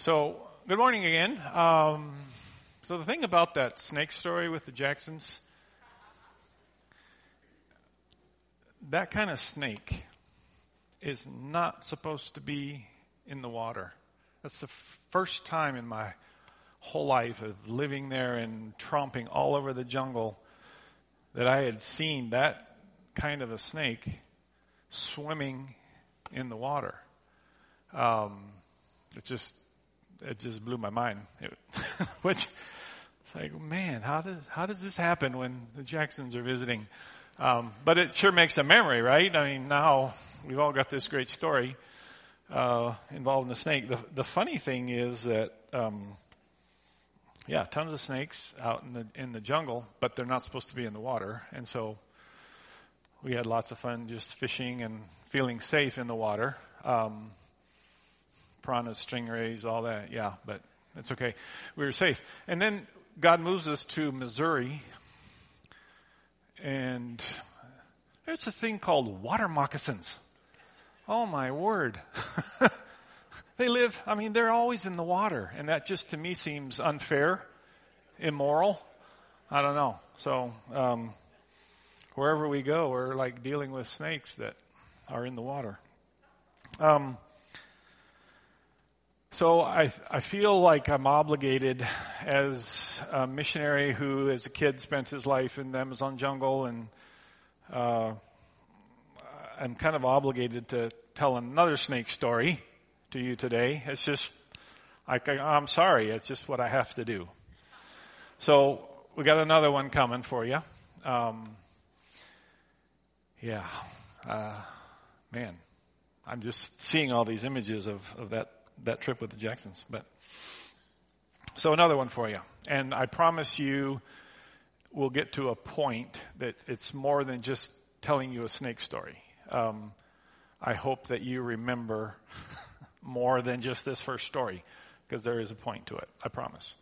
So, good morning again. So the thing about that snake story with the Jacksons, that kind of snake is not supposed to be in the water. That's the first time in my whole life of living there and tromping all over the jungle that I had seen that kind of a snake swimming in the water. It just blew my mind. Which it's like, man, how does this happen when the Jacksons are visiting? But it sure makes a memory, right? I mean, now we've all got this great story involving the snake. The funny thing is that, tons of snakes out in the jungle, but they're not supposed to be in the water, and so we had lots of fun just fishing and feeling safe in the water. Piranhas, stingrays, all that, but it's okay. We were safe. And then God moves us to Missouri, and there's a thing called water moccasins. Oh my word. They're always in the water, and that just to me seems unfair, immoral. I don't know. So, wherever we go, we're like dealing with snakes that are in the water. So I feel like I'm obligated as a missionary who as a kid spent his life in the Amazon jungle, and I'm kind of obligated to tell another snake story to you today. It's just, I'm sorry, it's just what I have to do. So we got another one coming for you. Man, I'm just seeing all these images of that trip with the Jacksons. But so another one for you. And I promise you we'll get to a point that it's more than just telling you a snake story. I hope that you remember more than just this first story, because there is a point to it. I promise.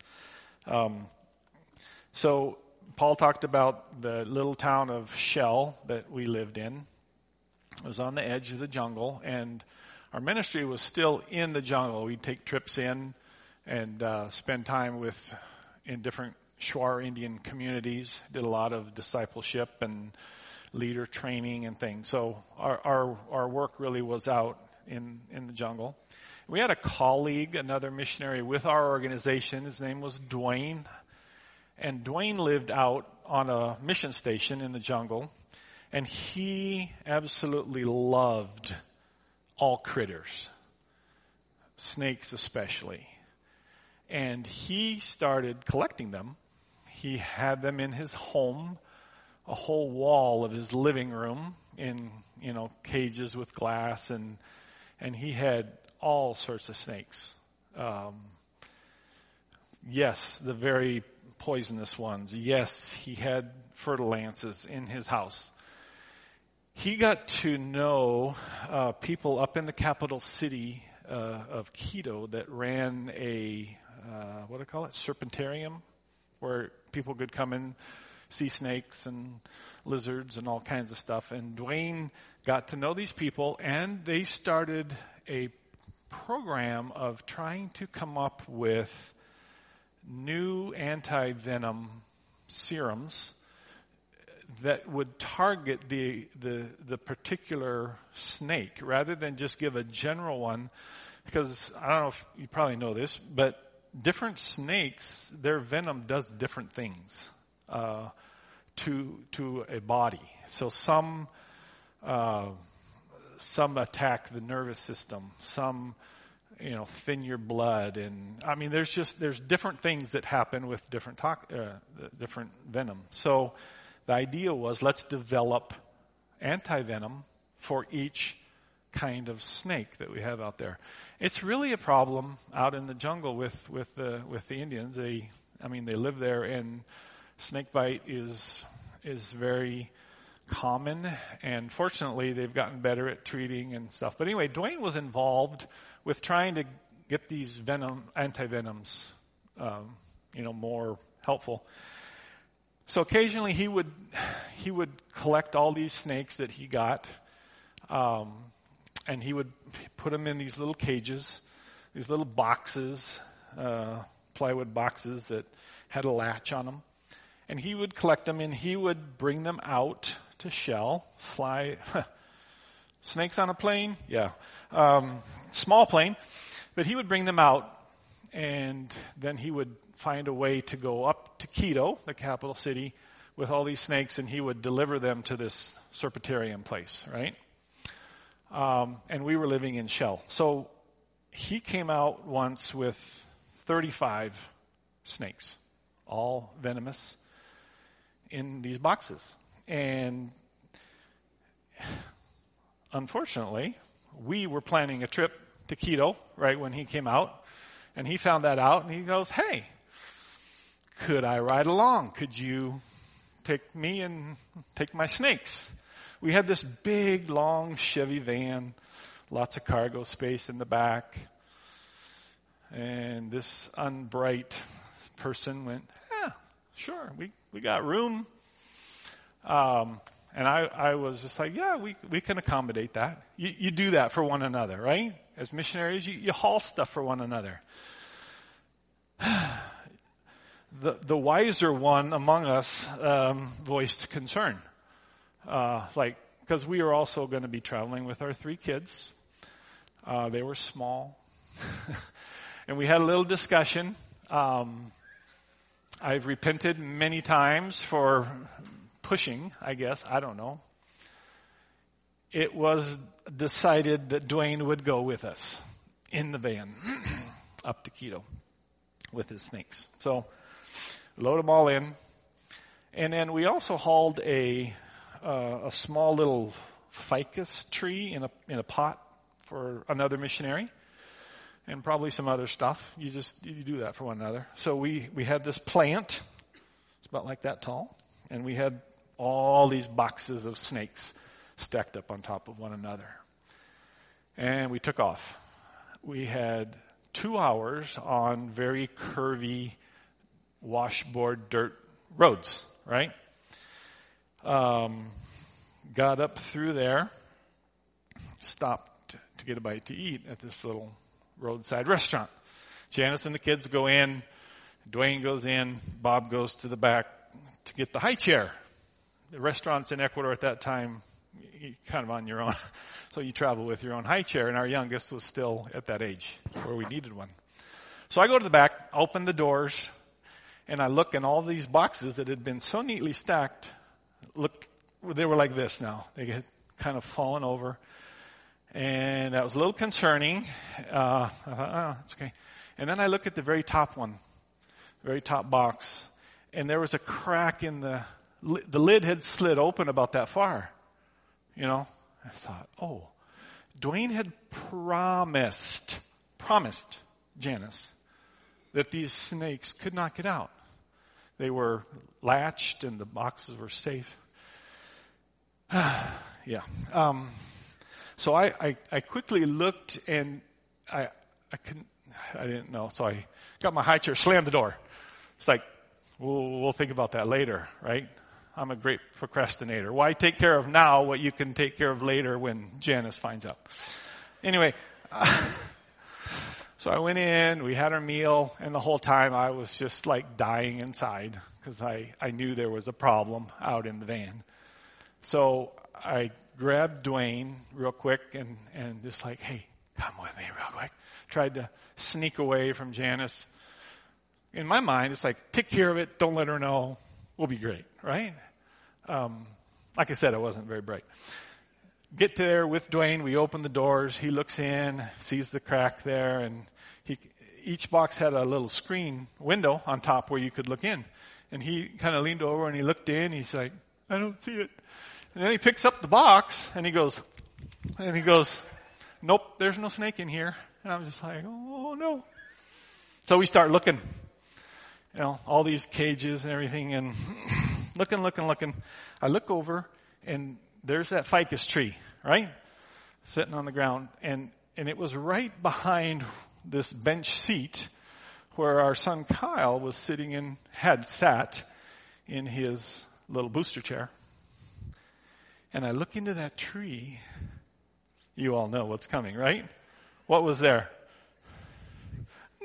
So Paul talked about the little town of Shell that we lived in. It was on the edge of the jungle, and our ministry was still in the jungle. We'd take trips in and spend time in different Shuar Indian communities. Did a lot of discipleship and leader training and things. So our work really was out in the jungle. We had a colleague, another missionary with our organization. His name was Dwayne. And Dwayne lived out on a mission station in the jungle. And he absolutely loved all critters, snakes especially. And he started collecting them. He had them in his home, a whole wall of his living room in, cages with glass, and he had all sorts of snakes. Yes, the very poisonous ones. Yes, he had fer-de-lances in his house. He got to know people up in the capital city of Quito that ran a, serpentarium, where people could come and see snakes and lizards and all kinds of stuff. And Dwayne got to know these people, and they started a program of trying to come up with new anti-venom serums that would target the particular snake rather than just give a general one, because I don't know if you probably know this, but different snakes, their venom does different things to a body. So some attack the nervous system, some thin your blood, and there's different things that happen with different venom. So the idea was, let's develop anti-venom for each kind of snake that we have out there. It's really a problem out in the jungle with the Indians. They live there, and snake bite is very common, and fortunately they've gotten better at treating and stuff. But anyway, Dwayne was involved with trying to get these anti-venoms, more helpful. So occasionally he would collect all these snakes that he got, and he would put them in these little cages these little boxes, plywood boxes that had a latch on them. And he would collect them and he would bring them out to Shell, fly, snakes on a plane? Yeah. Small plane. But he would bring them out and then he would find a way to go up to Quito, the capital city, with all these snakes and he would deliver them to this Serpentarium place, right? And we were living in Shell. So he came out once with 35 snakes, all venomous, in these boxes. And unfortunately, we were planning a trip to Quito right when he came out. And he found that out and he goes, hey, could I ride along? Could you take me and take my snakes? We had this big, long Chevy van, lots of cargo space in the back. And this unbright person went, yeah, sure, we got room. And I was just like, yeah, we can accommodate that. You do that for one another, right? As missionaries, you haul stuff for one another. The wiser one among us voiced concern. Because we were also going to be traveling with our 3 kids. They were small. And we had a little discussion. I've repented many times for pushing, I guess. I don't know. It was decided that Dwayne would go with us in the van up to Quito with his snakes. So load them all in. And then we also hauled a small little ficus tree in a pot for another missionary. And probably some other stuff. You do that for one another. So we had this plant. It's about like that tall. And we had all these boxes of snakes stacked up on top of one another. And we took off. We had 2 hours on very curvy washboard dirt roads, right? Got up through there, stopped to get a bite to eat at this little roadside restaurant. Janice and the kids go in, Dwayne goes in, Bob goes to the back to get the high chair. The restaurants in Ecuador at that time, you kind of on your own. So you travel with your own high chair, and our youngest was still at that age where we needed one. So I go to the back, open the doors, and I look in all these boxes that had been so neatly stacked. Look, they were like this now. They had kind of fallen over. And that was a little concerning. It's okay. And then I look at the very top one, very top box, and there was a crack in the lid had slid open about that far. You know, I thought, oh, Dwayne had promised Janice that these snakes could not get out. They were latched and the boxes were safe. Yeah. So I quickly looked and I didn't know. So I got my high chair, slammed the door. It's like, we'll think about that later, right? I'm a great procrastinator. Why take care of now what you can take care of later when Janice finds out? Anyway, so I went in, we had our meal, and the whole time I was just like dying inside because I knew there was a problem out in the van. So I grabbed Dwayne real quick and just like, hey, come with me real quick. Tried to sneak away from Janice. In my mind, it's like, take care of it, don't let her know, we'll be great, right? Like I said, I wasn't very bright. Get there with Dwayne, we open the doors, he looks in, sees the crack there, and each box had a little screen window on top where you could look in. And he kind of leaned over and he looked in, he's like, I don't see it. And then he picks up the box and he goes, nope, there's no snake in here. And I'm just like, oh no. So we start looking, all these cages and everything and looking. I look over and there's that ficus tree, right? Sitting on the ground. And it was right behind this bench seat where our son Kyle had sat in his little booster chair. And I look into that tree. You all know what's coming, right? What was there?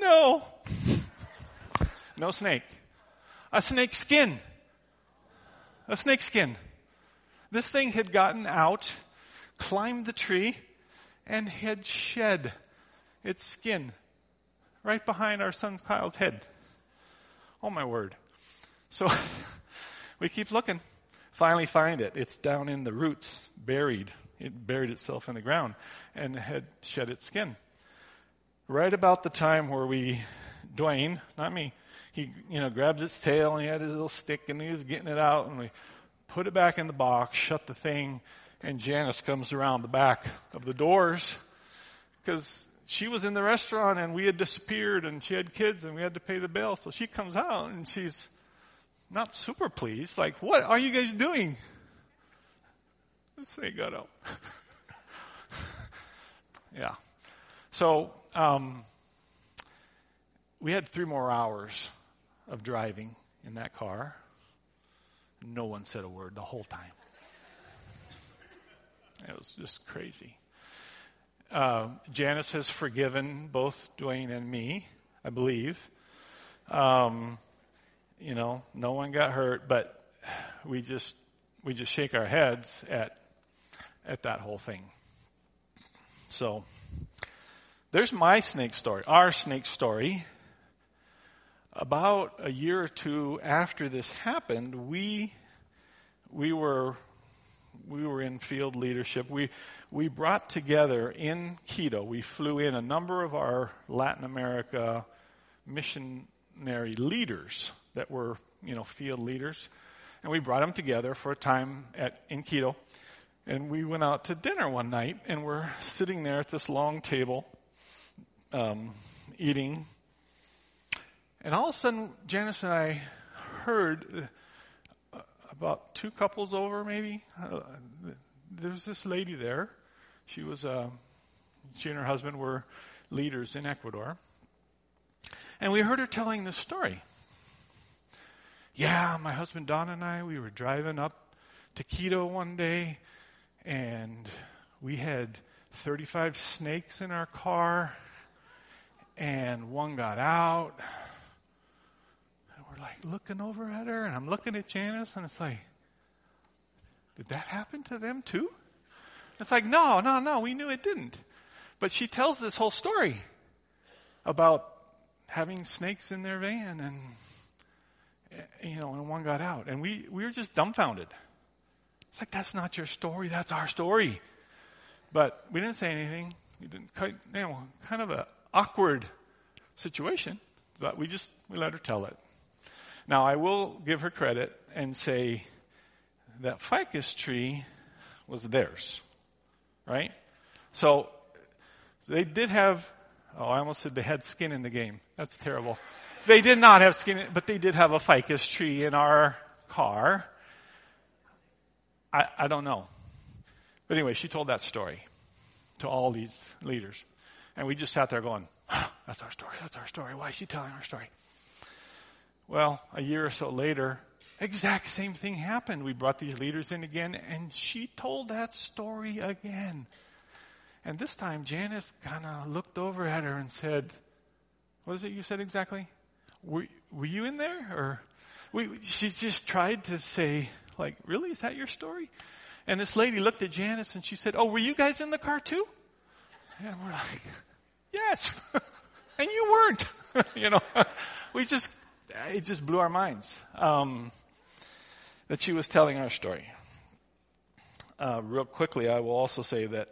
no. No snake. A snake skin. A snake skin. This thing had gotten out, climbed the tree, and had shed its skin right behind our son Kyle's head. Oh my word. So we keep looking. Finally find it. It's down in the roots, buried. It buried itself in the ground and had shed its skin. Right about the time where Dwayne, not me, he, grabs its tail and he had his little stick and he was getting it out and we put it back in the box, shut the thing, and Janice comes around the back of the doors because she was in the restaurant and we had disappeared and she had kids and we had to pay the bill. So she comes out and she's not super pleased. Like, what are you guys doing? This thing got out. Yeah. So, we had 3 more hours of driving in that car. No one said a word the whole time. It was just crazy. Janice has forgiven both Dwayne and me, I believe. No one got hurt, but we just shake our heads at that whole thing. So, there's my snake story, our snake story. About a year or 2 after this happened, we were in field leadership. We brought together in Quito. We flew in a number of our Latin America missionary leaders that were, field leaders, and we brought them together for a time in Quito. And we went out to dinner one night, and we're sitting there at this long table, eating. And all of a sudden, Janice and I heard about 2 couples over, maybe. There was this lady there. She and her husband were leaders in Ecuador. And we heard her telling this story. Yeah, my husband Don and I, we were driving up to Quito one day, and we had 35 snakes in our car, and one got out. And we're like looking over at her, and I'm looking at Janice, and it's like, did that happen to them too? It's like, no, we knew it didn't. But she tells this whole story about having snakes in their van, and and one got out. And we were just dumbfounded. It's like, that's not your story, that's our story. But we didn't say anything. We didn't, kind of an awkward situation, but we let her tell it. Now, I will give her credit and say that ficus tree was theirs, right? So they did have, I almost said they had skin in the game. That's terrible. They did not have skin, but they did have a ficus tree in our car. I don't know. But anyway, she told that story to all these leaders. And we just sat there going, that's our story. Why is she telling our story? Well, a year or so later, exact same thing happened. We brought these leaders in again, and she told that story again. And this time, Janice kind of looked over at her and said, what is it you said exactly? Were you in there? Or she just tried to say, like, really? Is that your story? And this lady looked at Janice and she said, oh, were you guys in the car too? And we're like, yes. And you weren't. It just blew our minds that she was telling our story. Real quickly, I will also say that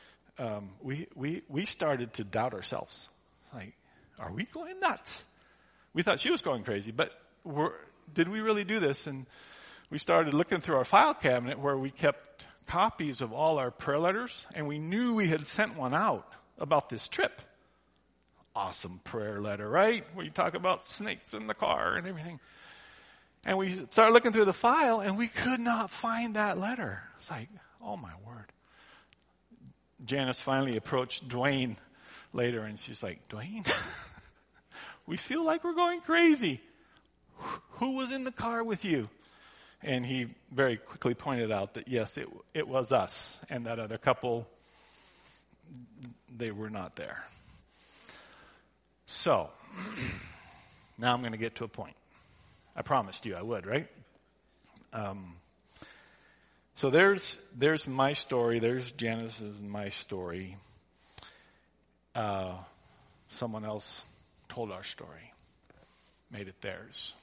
we started to doubt ourselves. Like, are we going nuts? We thought she was going crazy, but did we really do this? And we started looking through our file cabinet where we kept copies of all our prayer letters, and we knew we had sent one out about this trip. Awesome prayer letter, right? Where you talk about snakes in the car and everything. And we started looking through the file, and we could not find that letter. It's like, oh my word. Janice finally approached Dwayne later, and she's like, Dwayne, we feel like we're going crazy. Who was in the car with you? And he very quickly pointed out that, yes, it was us. And that other couple, they were not there. So, now I'm going to get to a point. I promised you I would, right? So there's my story. There's Janice's and my story. Someone else told our story, made it theirs.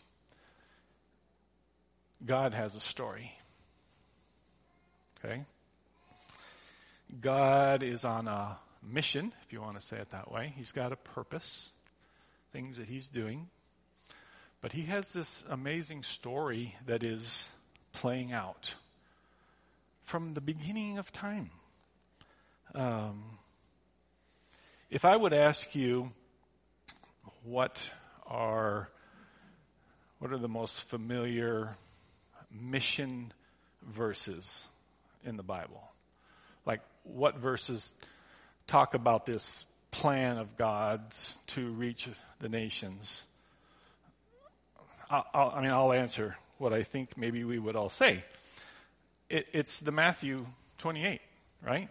God has a story. Okay? God is on a mission, if you want to say it that way. He's got a purpose, things that he's doing. But he has this amazing story that is playing out from the beginning of time. If I would ask you what are the most familiar mission verses in the Bible? Like, what verses talk about this plan of God's to reach the nations? I'll answer what I think maybe we would all say. It's the Matthew 28, right?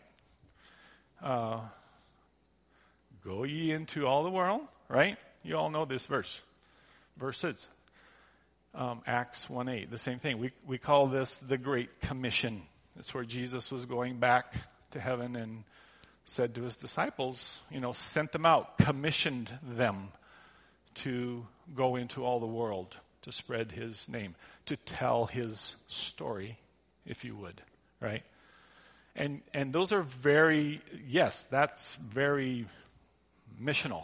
Go ye into all the world, right? You all know this verses. Acts 1:8, the same thing. We call this the Great Commission. It's where Jesus was going back to heaven and said to his disciples, sent them out, commissioned them to go into all the world, to spread his name, to tell his story, if you would, right? And those are that's very missional.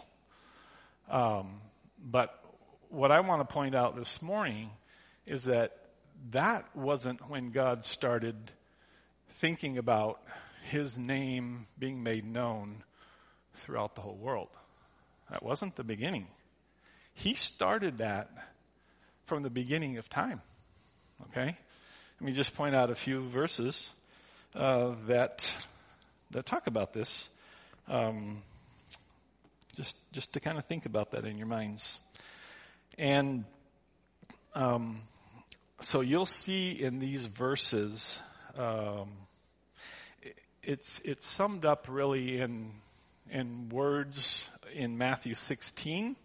But what I want to point out this morning is that wasn't when God started thinking about his name being made known throughout the whole world. That wasn't the beginning. He started that from the beginning of time. Okay? Let me just point out a few verses that talk about this. Just to kind of think about that in your minds. And so you'll see in these verses, it's summed up really in words in Matthew 16.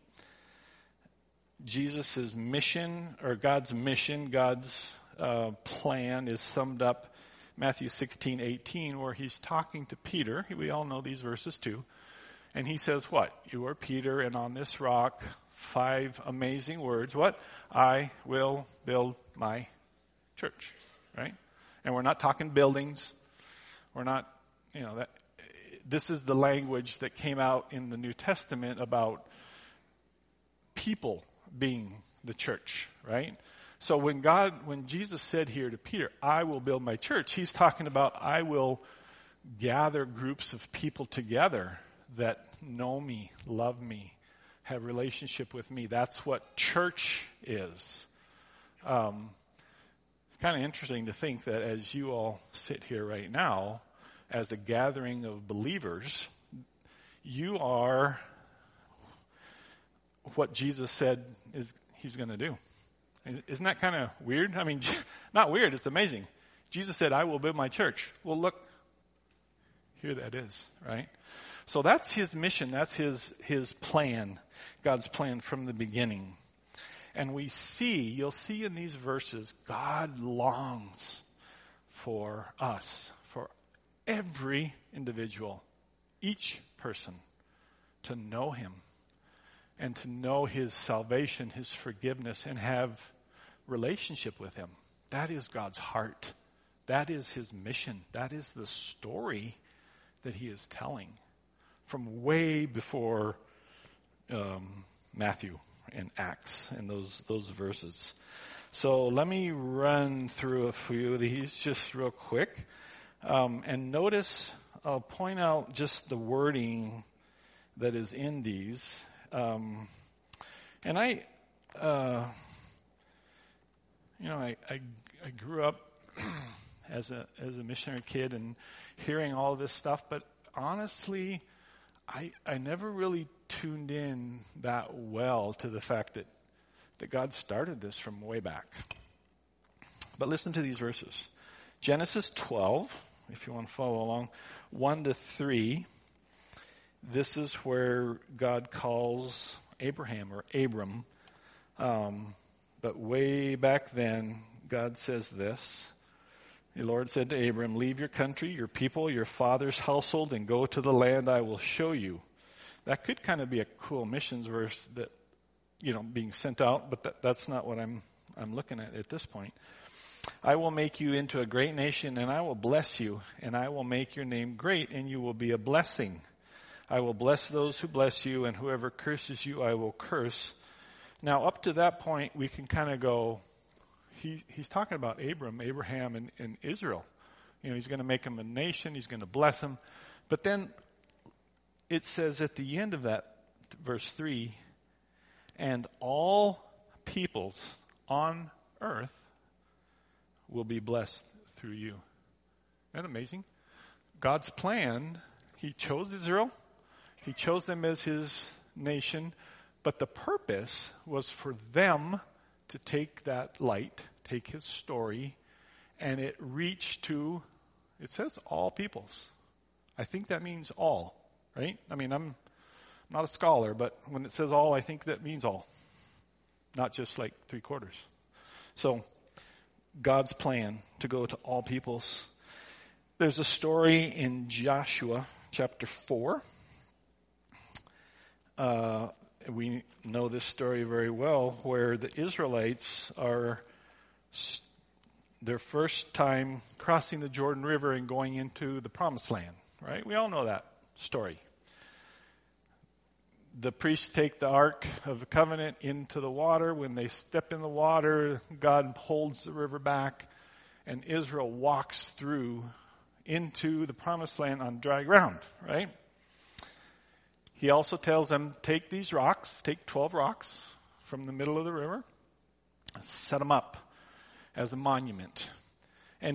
Jesus' mission, or God's mission, God's plan is summed up Matthew 16:18, where he's talking to Peter. We all know these verses too. And he says what? You are Peter, and on this rock, 5 amazing words. What? I will build my church. Right? And we're not talking buildings. We're not, that. This is the language that came out in the New Testament about people being the church, right? So when Jesus said here to Peter, I will build my church, he's talking about I will gather groups of people together that know me, love me, have relationship with me. That's what church is. It's kind of interesting to think that as you all sit here right now, as a gathering of believers, you are what Jesus said he's going to do. Isn't that kind of weird? I mean, not weird, it's amazing. Jesus said, I will build my church. Well, look, here that is, right? So that's his mission, that's his plan, God's plan from the beginning. And you'll see in these verses, God longs for us, for every individual, each person, to know him and to know his salvation, his forgiveness, and have relationship with him. That is God's heart. That is his mission. That is the story that he is telling from way before Matthew and Acts and those verses. So let me run through a few of these just real quick. And notice, I'll point out just the wording that is in these. And I grew up as a missionary kid and hearing all this stuff, but honestly, I never really tuned in that well to the fact that God started this from way back. But listen to these verses. Genesis 12, if you want to follow along, 1-3. this is where God calls Abraham or Abram. But way back then, God says this. The Lord said to Abram, leave your country, your people, your father's household, and go to the land I will show you. That could kind of be a cool missions verse that, being sent out, but that's not what I'm looking at this point. I will make you into a great nation, and I will bless you, and I will make your name great, and you will be a blessing. I will bless those who bless you, and whoever curses you, I will curse. Now, up to that point, we can kind of go, he's talking about Abraham, and Israel. He's going to make him a nation. He's going to bless him. But then it says at the end of that, verse 3, and all peoples on earth will be blessed through you. Isn't that amazing? God's plan, he chose Israel. He chose them as his nation. But the purpose was for them to take that light, take his story, and it reached to, it says all peoples. I think that means all, right? I mean, I'm not a scholar, but when it says all, I think that means all. Not just like 3/4. So, God's plan to go to all peoples. There's a story in Joshua chapter 4. We know this story very well, where the Israelites are their first time crossing the Jordan River and going into the Promised Land, right? We all know that story. The priests take the Ark of the Covenant into the water. When they step in the water, God holds the river back, and Israel walks through into the Promised Land on dry ground, right? He also tells them, take these rocks, take 12 rocks from the middle of the river, set them up as a monument. And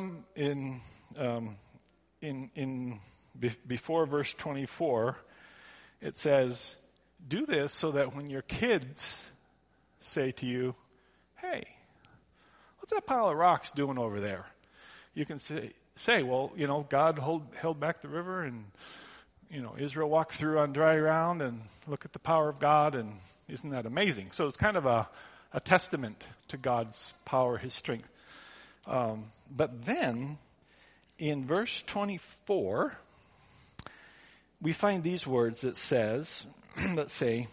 before verse 24, it says, do this so that when your kids say to you, hey, what's that pile of rocks doing over there? You can say, well, God held back the river, and, Israel walked through on dry ground, and look at the power of God, and isn't that amazing? So it's kind of a testament to God's power, his strength. But then, in verse 24, we find these words that say,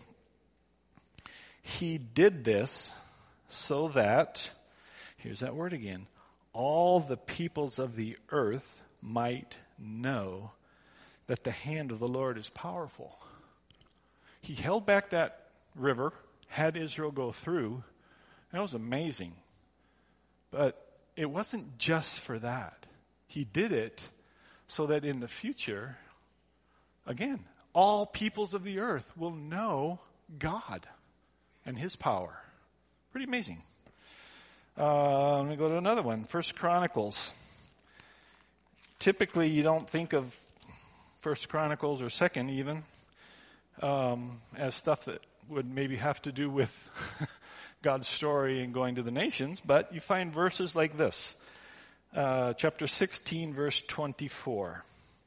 he did this so that, here's that word again, all the peoples of the earth might know that the hand of the Lord is powerful. He held back that river, had Israel go through, and it was amazing. But it wasn't just for that. He did it so that in the future, again, all peoples of the earth will know God and his power. Pretty amazing. Let me go to another one. 1 Chronicles. Typically, you don't think of 1 Chronicles or 2nd even as stuff that would maybe have to do with God's story and going to the nations, but you find verses like this. Chapter 16, verse 24.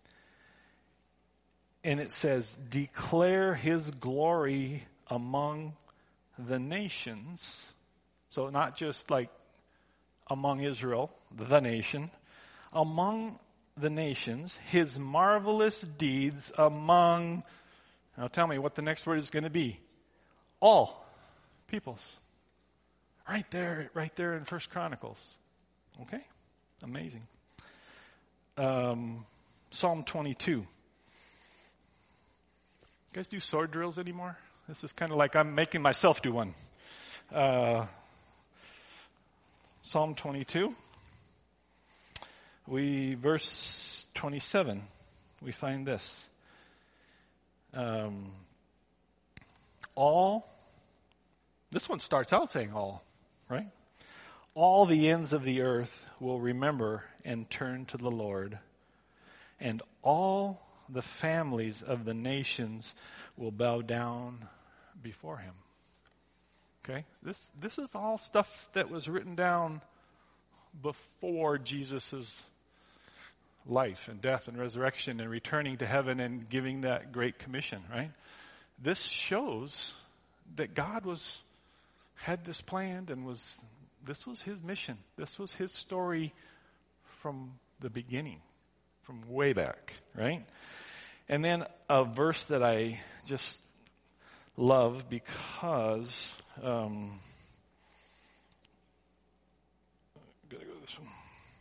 And it says, declare his glory among the nations. So not just like among Israel, the nation. Among the nations, his marvelous deeds among, now tell me what the next word is going to be. All peoples. Right there in 1 Chronicles. Okay? Amazing. Psalm 22. You guys do sword drills anymore? This is kind of like I'm making myself do one. Psalm 22. Verse 27, we find this. This one starts out saying all, right? All the ends of the earth will remember and turn to the Lord, and all the families of the nations will bow down before him. Okay? This is all stuff that was written down before Jesus' life and death and resurrection and returning to heaven and giving that great commission, right? This shows that God had this planned and this was his mission. This was his story from the beginning, from way back, right? And then a verse that I just love because, gotta go to this one.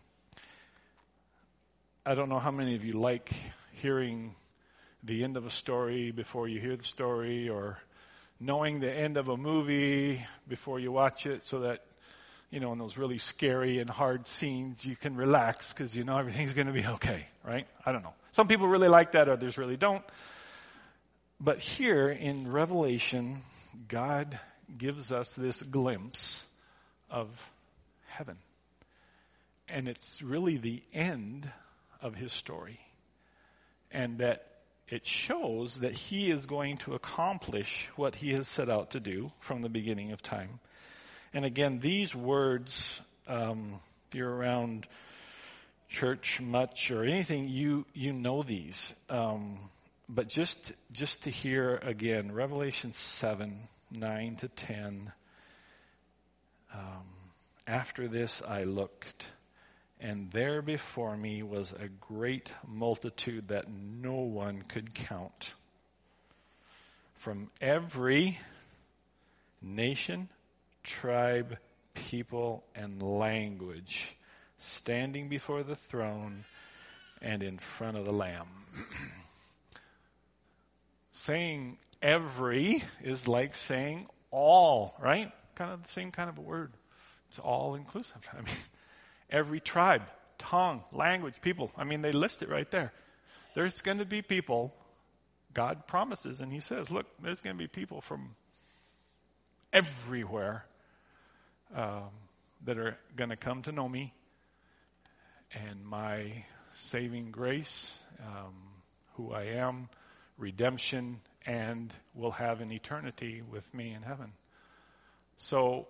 I don't know how many of you like hearing the end of a story before you hear the story, or knowing the end of a movie before you watch it, so that, in those really scary and hard scenes, you can relax because you know everything's going to be okay, right? I don't know. Some people really like that, others really don't. But here in Revelation, God gives us this glimpse of heaven. And it's really the end of his story. And that it shows that he is going to accomplish what he has set out to do from the beginning of time. And again, these words, if you're around church much or anything, you know these. But just to hear again, Revelation 7, 9 to 10. After this I looked, and there before me was a great multitude that no one could count, from every nation, tribe, people, and language, standing before the throne and in front of the Lamb. Saying every is like saying all, right? Kind of the same kind of a word. It's all inclusive. I mean, every tribe, tongue, language, people. I mean, they list it right there. There's going to be people, God promises, and he says, look, there's going to be people from everywhere that are going to come to know me and my saving grace, who I am, redemption, and will have an eternity with me in heaven. So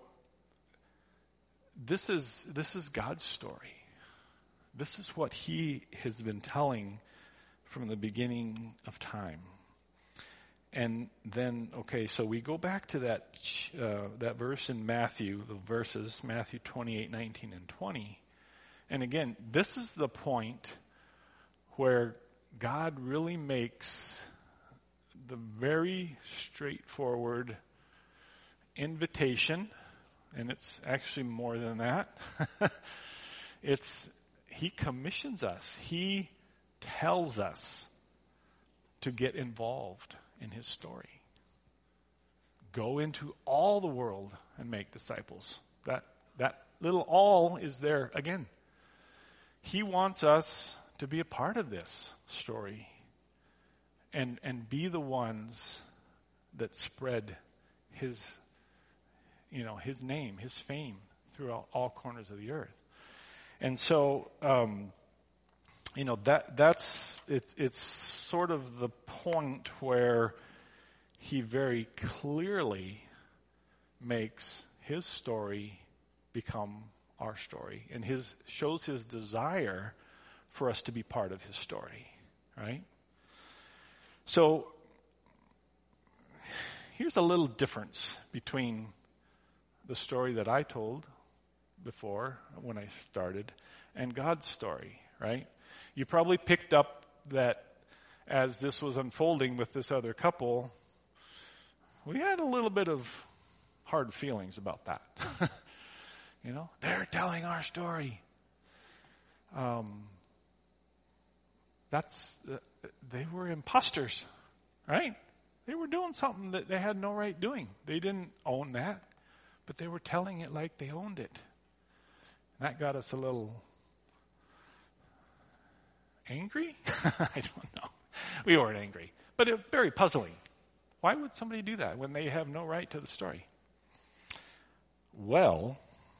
this is God's story. This is what he has been telling from the beginning of time. And then, so we go back to that verse in Matthew, Matthew 28, 19, and 20. And again, this is the point where God really makes the very straightforward invitation, and it's actually more than that. He commissions us. He tells us to get involved in his story. Go into all the world and make disciples. That little all is there again. He wants us to be a part of this story and be the ones that spread his name, his fame throughout all corners of the earth. And so, it's sort of the point where he very clearly makes his story become our story, and shows his desire for us to be part of his story, right? So here's a little difference between the story that I told before when I started and God's story, right? You probably picked up that as this was unfolding with this other couple, we had a little bit of hard feelings about that. They're telling our story. They were imposters, right? They were doing something that they had no right doing. They didn't own that, but they were telling it like they owned it. And that got us a little angry? I don't know. We weren't angry, but it was very puzzling. Why would somebody do that when they have no right to the story? Well,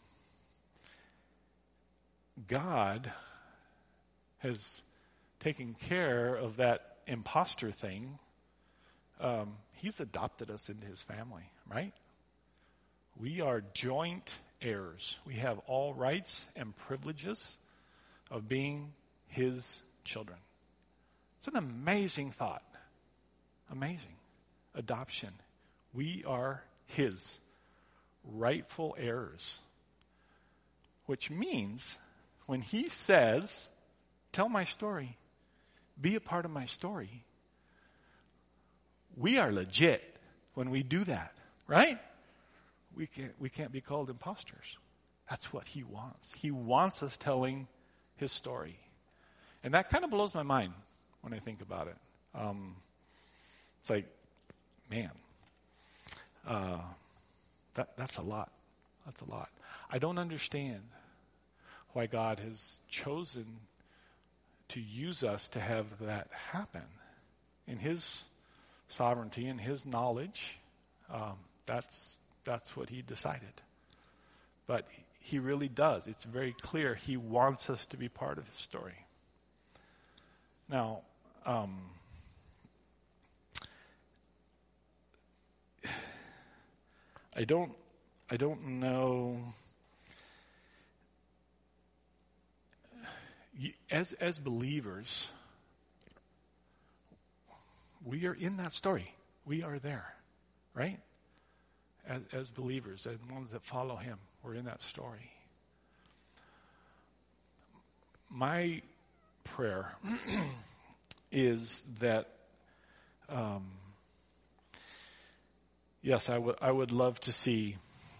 God has taken care of that imposter thing. He's adopted us into his family, right? We are joint heirs. We have all rights and privileges of being his children. It's an amazing thought. Amazing. Adoption. We are his rightful heirs. Which means when he says, tell my story, be a part of my story, we are legit when we do that, right? We can't be called imposters. That's what he wants. He wants us telling his story. And that kind of blows my mind when I think about it. It's like, man, that's a lot. That's a lot. I don't understand why God has chosen to use us to have that happen. In his sovereignty and his knowledge, that's what he decided. But he really does. It's very clear he wants us to be part of his story. Now, I don't know. As believers, we are in that story. We are there, right? As believers, as ones that follow him, we're in that story. My prayer is that, yes, I would love to see,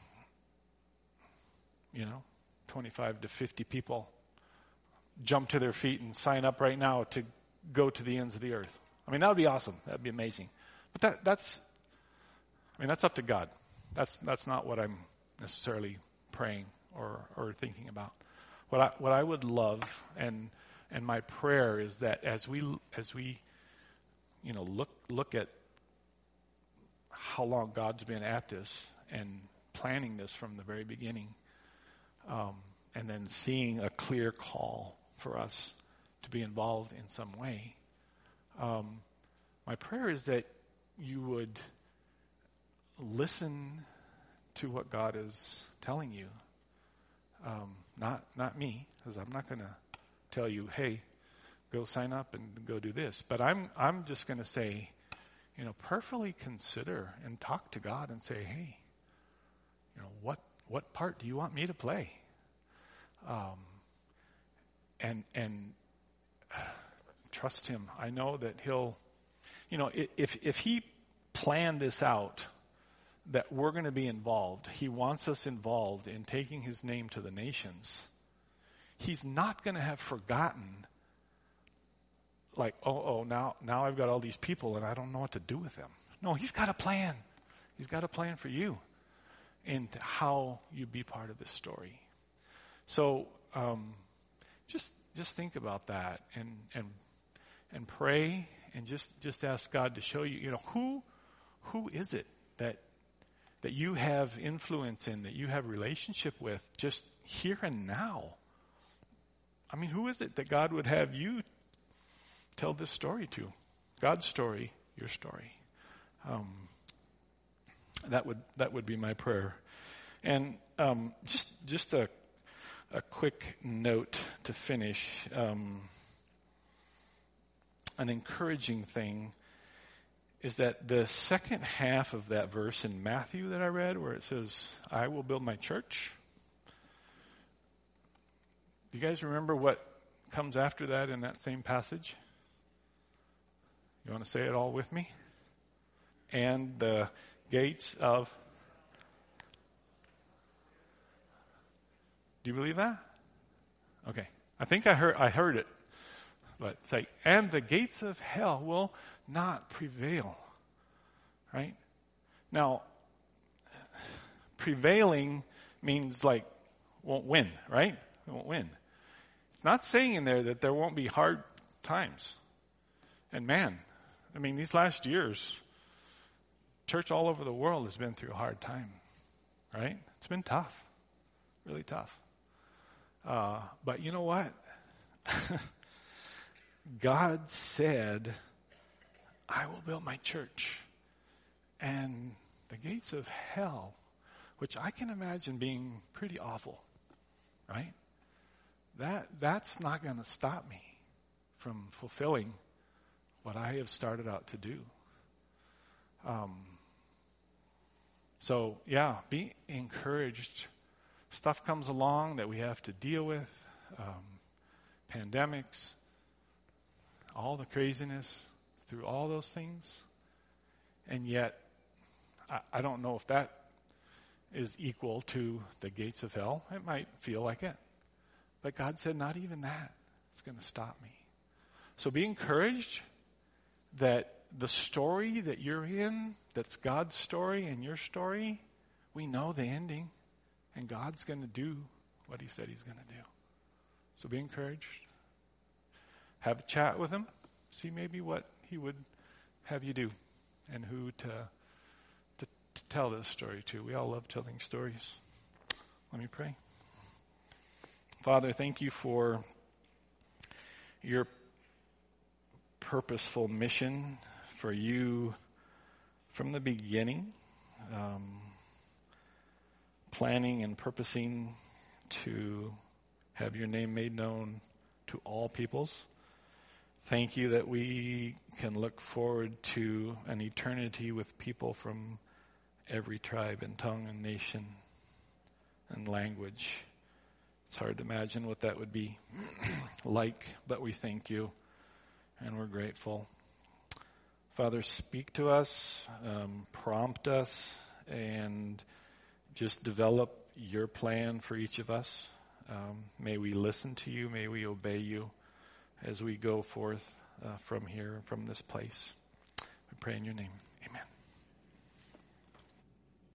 25 to 50 people jump to their feet and sign up right now to go to the ends of the earth. I mean, that would be awesome. That would be amazing. But that's up to God. That's not what I'm necessarily praying or thinking about. What I would love and my prayer is that as we look at how long God's been at this and planning this from the very beginning, and then seeing a clear call for us to be involved in some way, my prayer is that you would listen to what God is telling you. Not me, because I'm not going to tell you, hey, go sign up and go do this. But I'm just going to say, prayerfully consider and talk to God and say, hey, what part do you want me to play? And trust him. I know that he'll, if he planned this out, that we're going to be involved. He wants us involved in taking his name to the nations. He's not going to have forgotten, like, now I've got all these people and I don't know what to do with them. No, he's got a plan. He's got a plan for you and how you be part of this story. So just think about that and pray and just ask God to show you, who is it that you have influence in, that you have relationship with just here and now. I mean, who is it that God would have you tell this story to? God's story, your story. That would be my prayer. And just a quick note to finish. An encouraging thing is that the second half of that verse in Matthew that I read, where it says, I will build my church. Do you guys remember what comes after that in that same passage? You want to say it all with me? And the gates of... Do you believe that? Okay. I think I heard it. But it's like, and the gates of hell will not prevail. Right? Now, prevailing means like won't win, right? It won't win. It's not saying in there that there won't be hard times. And man, I mean, these last years, church all over the world has been through a hard time. Right? It's been tough. Really tough. But you know what? God said, I will build my church. And the gates of hell, which I can imagine being pretty awful, right? That's not going to stop me. from fulfilling what I have started out to do. So yeah, be encouraged. Stuff comes along that we have to deal with, pandemics, all the craziness, through all those things. And yet, I don't know if that is equal to the gates of hell. It might feel like it. But God said, not even that is going to stop me. So be encouraged that the story that you're in, that's God's story and your story, we know the ending. And God's going to do what he said he's going to do. So be encouraged. Have a chat with him. See maybe what he would have you do and who to tell this story to. We all love telling stories. Let me pray. Father, thank you for your purposeful mission for you from the beginning, planning and purposing to have your name made known to all peoples. Thank you that we can look forward to an eternity with people from every tribe and tongue and nation and language. It's hard to imagine what that would be like, but we thank you and we're grateful. Father, speak to us, prompt us, and just develop your plan for each of us. May we listen to you, may we obey you as we go forth from here, from this place. We pray in your name.